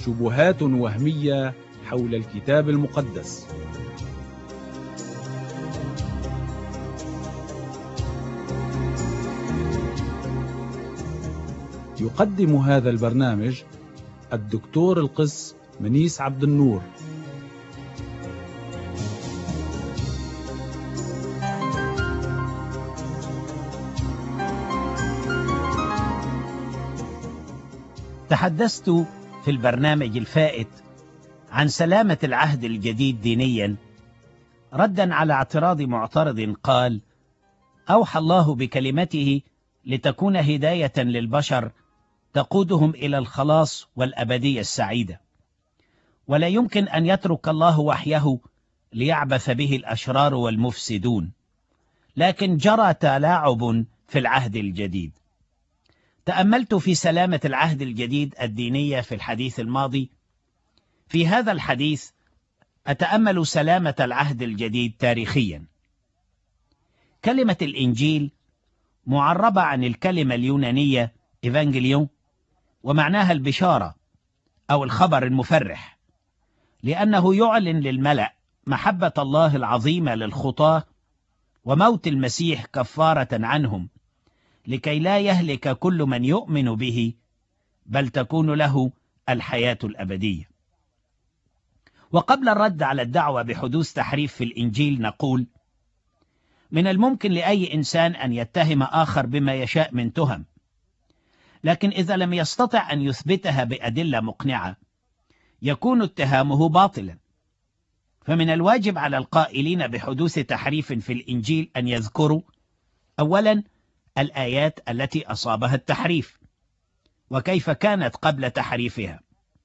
شبهات وهمية حول الكتاب المقدس. يقدم هذا البرنامج الدكتور القس منيس عبد النور. تحدثت في البرنامج الفائت عن سلامة العهد الجديد دينيا، ردا على اعتراض معترض قال: أوحى الله بكلمته لتكون هداية للبشر تقودهم إلى الخلاص والأبدية السعيدة، ولا يمكن أن يترك الله وحيه ليعبث به الأشرار والمفسدون، لكن جرى تلاعب في العهد الجديد. تأملت في سلامة العهد الجديد الدينية في الحديث الماضي. في هذا الحديث أتأمل سلامة العهد الجديد تاريخيا. كلمة الإنجيل معربة عن الكلمة اليونانية إيفانجيليون، ومعناها البشارة أو الخبر المفرح، لأنه يعلن للملأ محبة الله العظيمة للخطاة وموت المسيح كفارة عنهم، لكي لا يهلك كل من يؤمن به، بل تكون له الحياة الأبدية. وقبل الرد على الدعوة بحدوث تحريف في الإنجيل نقول: من الممكن لأي إنسان أن يتهم آخر بما يشاء من تهم، لكن إذا لم يستطع أن يثبتها بأدلة مقنعة يكون اتهامه باطلا. فمن الواجب على القائلين بحدوث تحريف في الإنجيل أن يذكروا أولا الآيات التي أصابها التحريف وكيف كانت قبل تحريفها،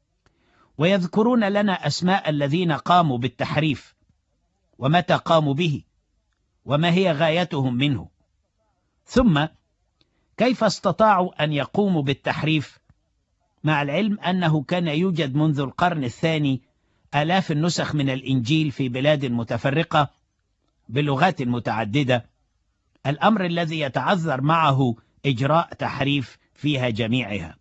ويذكرون لنا أسماء الذين قاموا بالتحريف ومتى قاموا به وما هي غايتهم منه، ثم كيف استطاعوا أن يقوموا بالتحريف مع العلم أنه كان يوجد منذ القرن الثاني آلاف النسخ من الإنجيل في بلاد متفرقة بلغات متعددة، الأمر الذي يتعذر معه إجراء تحريف فيها جميعها.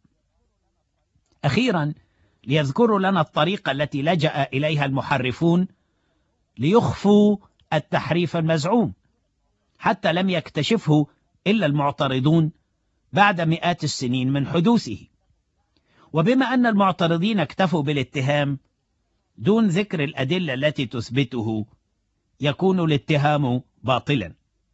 أخيرا ليذكروا لنا الطريقة التي لجأ إليها المحرفون ليخفوا التحريف المزعوم، حتى لم يكتشفه إلا المعترضون بعد مئات السنين من حدوثه. وبما أن المعترضين اكتفوا بالاتهام دون ذكر الأدلة التي تثبته، يكون الاتهام باطلا.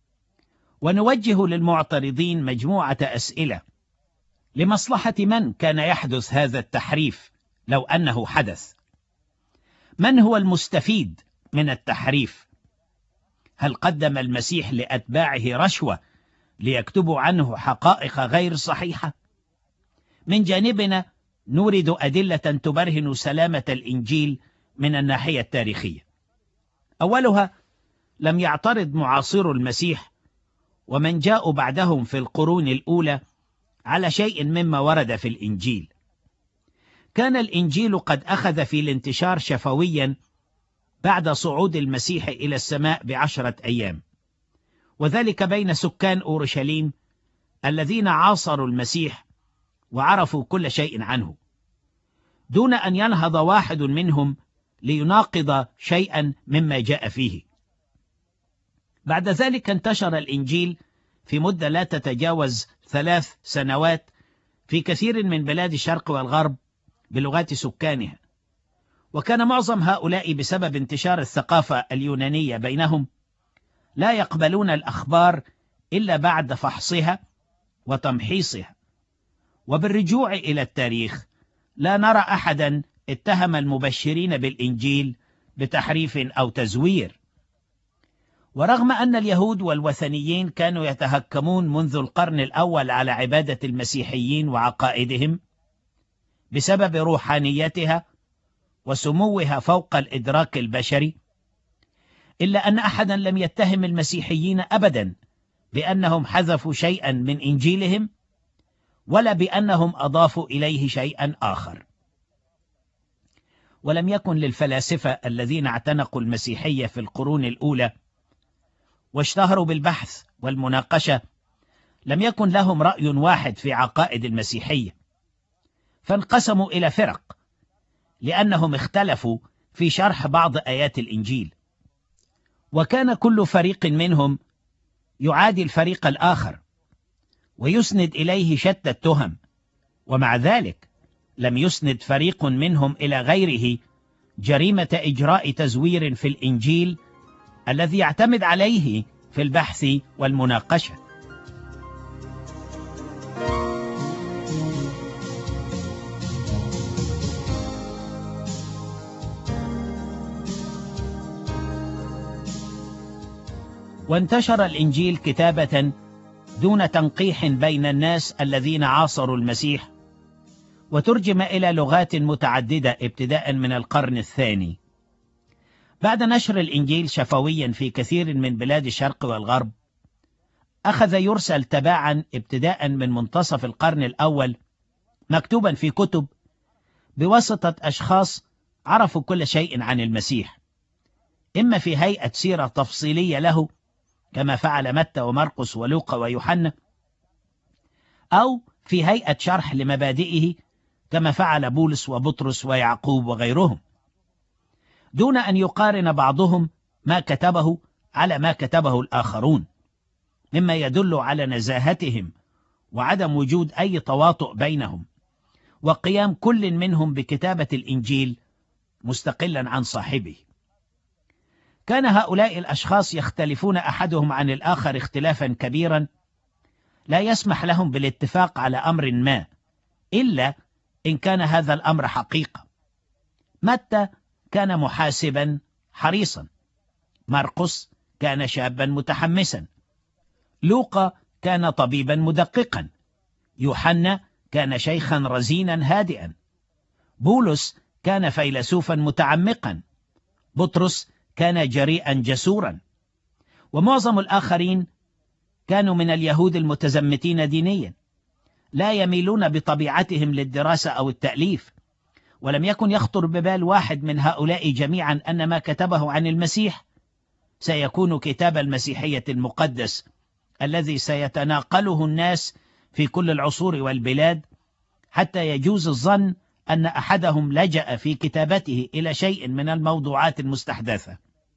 ونوجه للمعترضين مجموعة أسئلة لمصلحة من كان يحدث هذا التحريف لو أنه حدث. من هو المستفيد من التحريف؟ هل قدم المسيح لأتباعه رشوة ليكتبوا عنه حقائق غير صحيحة؟ من جانبنا نورد أدلة تبرهن سلامة الإنجيل من الناحية التاريخية. أولها، لم يعترض معاصر المسيح ومن جاءوا بعدهم في القرون الأولى على شيء مما ورد في الإنجيل. كان الإنجيل قد أخذ في الانتشار شفويا بعد صعود المسيح إلى السماء ب10 أيام، وذلك بين سكان أورشليم الذين عاصروا المسيح وعرفوا كل شيء عنه، دون أن ينهض واحد منهم ليناقض شيئا مما جاء فيه. بعد ذلك انتشر الإنجيل في مدة لا تتجاوز 3 سنوات في كثير من بلاد الشرق والغرب بلغات سكانها، وكان معظم هؤلاء بسبب انتشار الثقافة اليونانية بينهم لا يقبلون الأخبار إلا بعد فحصها وتمحيصها. وبالرجوع إلى التاريخ لا نرى أحدا اتهم المبشرين بالإنجيل بتحريف أو تزوير. ورغم أن اليهود والوثنيين كانوا يتهكمون منذ القرن الأول على عبادة المسيحيين وعقائدهم بسبب روحانيتها وسموها فوق الإدراك البشري، إلا أن أحدا لم يتهم المسيحيين أبدا بأنهم حذفوا شيئا من إنجيلهم ولا بأنهم أضافوا إليه شيئا آخر. ولم يكن للفلاسفة الذين اعتنقوا المسيحية في القرون الأولى واشتهروا بالبحث والمناقشة، لم يكن لهم رأي واحد في عقائد المسيحية، فانقسموا إلى فرق لأنهم اختلفوا في شرح بعض آيات الإنجيل، وكان كل فريق منهم يعادي الفريق الآخر ويسند إليه شتى التهم، ومع ذلك لم يسند فريق منهم إلى غيره جريمة إجراء تزوير في الإنجيل الذي يعتمد عليه في البحث والمناقشة. وانتشر الإنجيل كتابة دون تنقيح بين الناس الذين عاصروا المسيح، وترجم إلى لغات متعددة ابتداء من القرن الثاني. بعد نشر الإنجيل شفويا في كثير من بلاد الشرق والغرب، أخذ يرسل تباعا ابتداء من منتصف القرن الأول مكتوبا في كتب بواسطة أشخاص عرفوا كل شيء عن المسيح، إما في هيئة سيرة تفصيلية له كما فعل متى ومرقس ولوقا ويوحنا، أو في هيئة شرح لمبادئه كما فعل بولس وبطرس ويعقوب وغيرهم، دون أن يقارن بعضهم ما كتبه على ما كتبه الآخرون، مما يدل على نزاهتهم وعدم وجود أي تواطؤ بينهم، وقيام كل منهم بكتابة الإنجيل مستقلا عن صاحبه. كان هؤلاء الأشخاص يختلفون أحدهم عن الآخر اختلافا كبيرا لا يسمح لهم بالاتفاق على أمر ما إلا إن كان هذا الأمر حقيقة. متى كان محاسبا حريصا، مرقس كان شابا متحمسا، لوقا كان طبيبا مدققا، يوحنا كان شيخا رزينا هادئا، بولس كان فيلسوفا متعمقا، بطرس كان جريئا جسورا، ومعظم الآخرين كانوا من اليهود المتزمتين دينيا، لا يميلون بطبيعتهم للدراسة أو التأليف، ولم يكن يخطر ببال واحد من هؤلاء جميعا أن ما كتبه عن المسيح سيكون كتاب المسيحية المقدس الذي سيتناقله الناس في كل العصور والبلاد، حتى يجوز الظن أن أحدهم لجأ في كتابته إلى شيء من الموضوعات المستحدثة.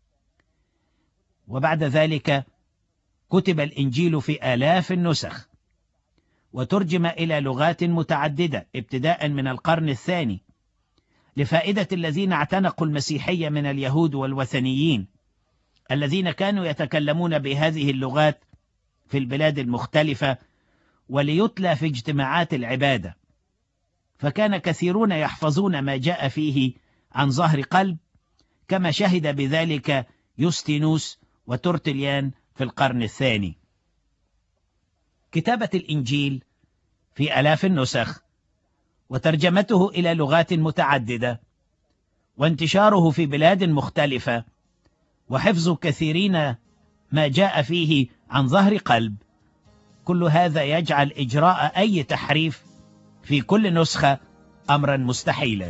وبعد ذلك كتب الإنجيل في آلاف النسخ، وترجم إلى لغات متعددة ابتداء من القرن الثاني لفائدة الذين اعتنقوا المسيحية من اليهود والوثنيين الذين كانوا يتكلمون بهذه اللغات في البلاد المختلفة، وليتلى في اجتماعات العبادة. فكان كثيرون يحفظون ما جاء فيه عن ظهر قلب، كما شهد بذلك يوستينوس وتورتليان في القرن الثاني. كتابة الإنجيل في آلاف النسخ وترجمته إلى لغات متعددة وانتشاره في بلاد مختلفة وحفظ كثيرين ما جاء فيه عن ظهر قلب، كل هذا يجعل إجراء أي تحريف في كل نسخة أمرا مستحيلا.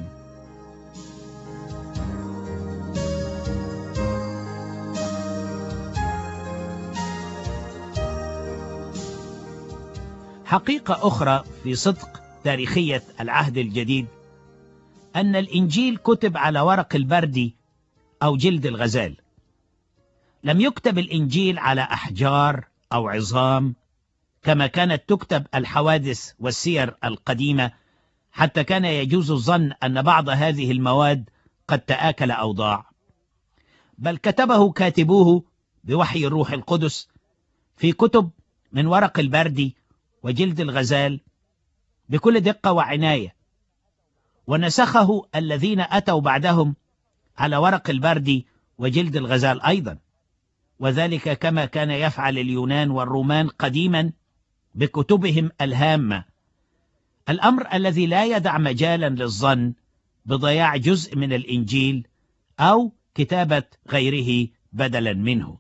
حقيقة أخرى في صدق تاريخية العهد الجديد أن الإنجيل كتب على ورق البردي أو جلد الغزال. لم يكتب الإنجيل على أحجار أو عظام كما كانت تكتب الحوادث والسير القديمة، حتى كان يجوز الظن أن بعض هذه المواد قد تآكل أو ضاع، بل كتبه كاتبوه بوحي الروح القدس في كتب من ورق البردي وجلد الغزال بكل دقة وعناية، ونسخه الذين أتوا بعدهم على ورق البردي وجلد الغزال أيضا، وذلك كما كان يفعل اليونان والرومان قديما بكتبهم الهامة، الأمر الذي لا يدع مجالا للظن بضياع جزء من الإنجيل أو كتابة غيره بدلا منه.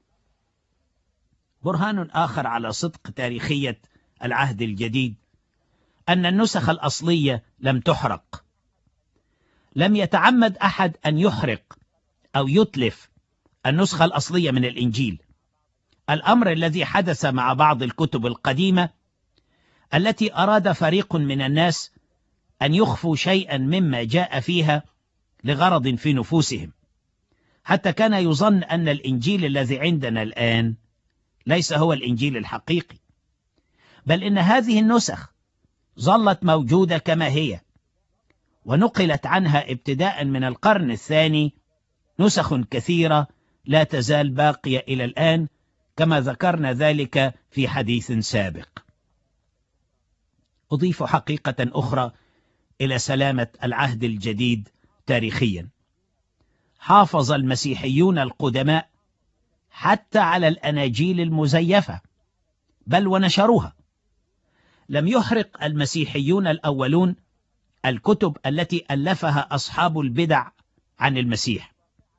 برهان آخر على صدق تاريخية العهد الجديد أن النسخ الأصلية لم تحرق. لم يتعمد أحد أن يحرق أو يتلف النسخة الأصلية من الإنجيل، الأمر الذي حدث مع بعض الكتب القديمة التي أراد فريق من الناس أن يخفوا شيئا مما جاء فيها لغرض في نفوسهم، حتى كان يظن أن الإنجيل الذي عندنا الآن ليس هو الإنجيل الحقيقي، بل إن هذه النسخ ظلت موجودة كما هي، ونقلت عنها ابتداء من القرن الثاني نسخ كثيرة لا تزال باقية إلى الآن، كما ذكرنا ذلك في حديث سابق. أضيف حقيقة أخرى إلى سلامة العهد الجديد تاريخيا. حافظ المسيحيون القدماء حتى على الأناجيل المزيفة، بل ونشروها. لم يحرق المسيحيون الأولون الكتب التي ألفها أصحاب البدع عن المسيح.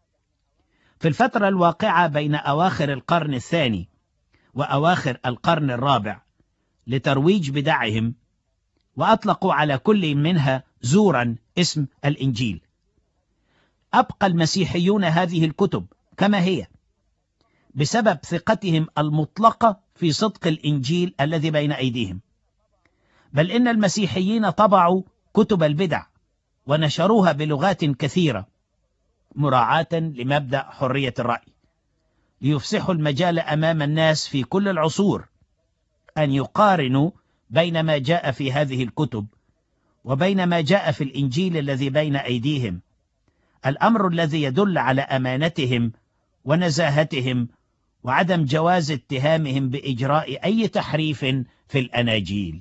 في الفترة الواقعة بين أواخر القرن الثاني وأواخر القرن الرابع لترويج بدعهم، وأطلقوا على كل منها زورا اسم الإنجيل، أبقى المسيحيون هذه الكتب كما هي بسبب ثقتهم المطلقة في صدق الإنجيل الذي بين أيديهم. بل إن المسيحيين طبعوا كتب البدع ونشروها بلغات كثيرة مراعاة لمبدأ حرية الرأي، ليفسحوا المجال أمام الناس في كل العصور أن يقارنوا بين ما جاء في هذه الكتب وبين ما جاء في الإنجيل الذي بين أيديهم، الأمر الذي يدل على أمانتهم ونزاهتهم وعدم جواز اتهامهم بإجراء أي تحريف في الأناجيل.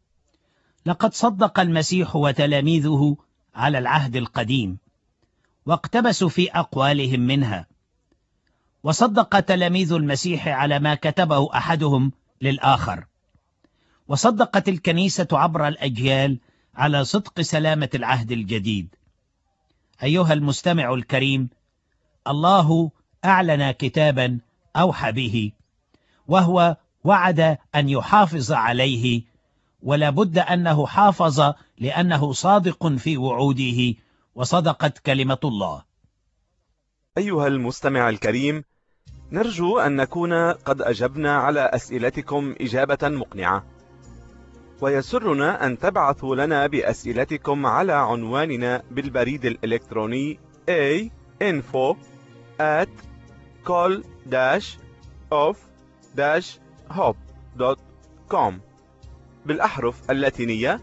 لقد صدق المسيح وتلاميذه على العهد القديم واقتبسوا في أقوالهم منها، وصدق تلاميذ المسيح على ما كتبه أحدهم للآخر، وصدقت الكنيسة عبر الأجيال على صدق سلامة العهد الجديد. أيها المستمع الكريم، الله أعلن كتابا أوحى به، وهو وعد أن يحافظ عليه، ولا بد أنه حافظ لأنه صادق في وعوده، وصدقت كلمة الله. أيها المستمع الكريم، نرجو أن نكون قد أجبنا على أسئلتكم إجابة مقنعة، ويسرنا أن تبعثوا لنا بأسئلتكم على عنواننا بالبريد الإلكتروني info@call-of-hope.com بالأحرف اللاتينية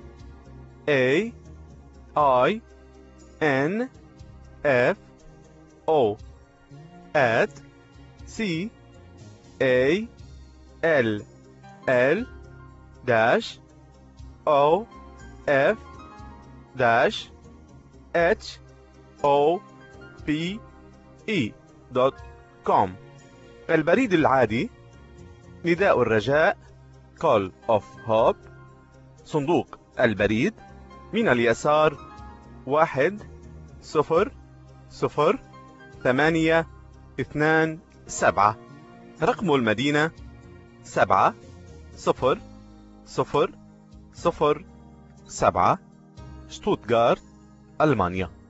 CALL-OFF.com. البريد العادي: نداء الرجاء Call of Hope، صندوق البريد من اليسار 1002827، رقم المدينة 70007، شتوتغارت، ألمانيا.